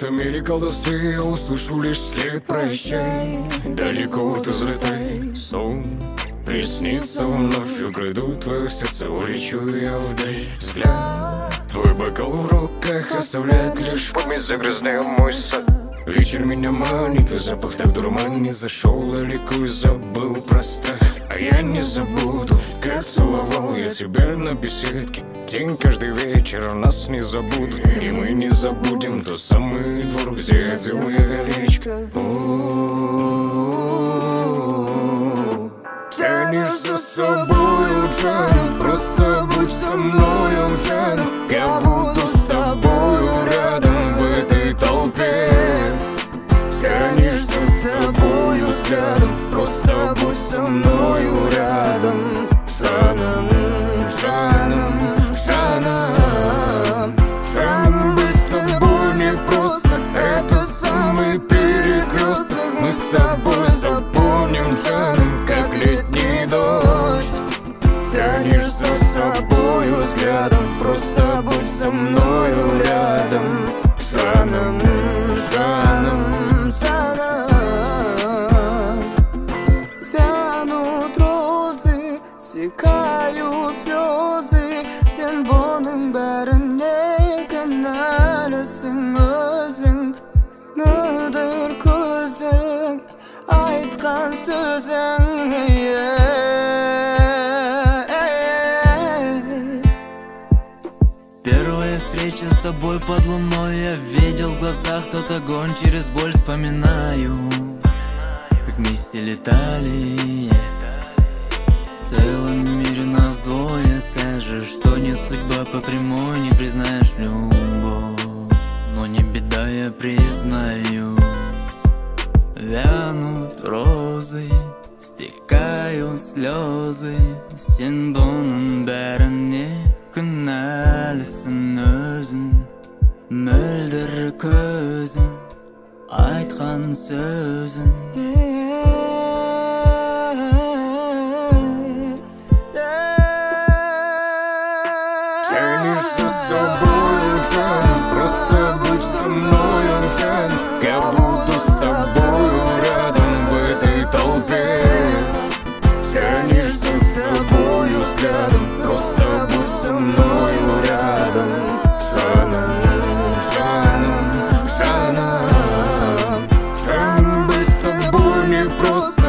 этом мире колдовстве я услышу лишь след прощай. Далеко ты взлетай, сон приснится вновь, украду твое сердце, улечу я вдаль. Взгляд, твой бокал в руках оставляет лишь память, загрязняя мой сад. Вечер меня манит, твой запах так дурманит. Зашел далеко и забыл про страх. А я не забуду, как целовал я тебя на беседке. День каждый вечер нас не забудут, и мы не забудем тот самый двор, где одел я колечко. Тянешь за собою, Джаном, просто будь со мною, Джаном. Я буду с тобою рядом в этой толпе. Тянешь за собою взглядом, просто будь со мною рядом. Джаном, Джаном, Джаном. Джаном, быть с тобой непросто, это самый перекресток. Мы с тобой запомним, Джаном, как летний дождь. Тянешь за собою взглядом, просто будь со мною рядом. Джаном, Джаном, Джаном. Вянут розы, стекают слезы. Сен бұның бәріне кінәлісің өзің. Мөлдір көзің, айтқан сөзің. Первая встреча с тобой под луной. Я видел в глазах тот огонь, через боль вспоминаю, как вместе летали. В целом мире нас двое. Скажешь, что не судьба по прямой, не признаешь любовь. Но не беда, я признаю. Вянут розы, стекают слезы. Сен бұның бәріне кінәлісің өзің. Мөлдір көзің, айтқан сөзің. Тянешь за собою, Джаном, просто будь со мною, Джаном. Я буду с тобою рядом в этой толпе. Тянешь за собою взглядом, просто будь со мною рядом. Джаном, Джаном, Джаном. Джаном, быть с тобой непросто,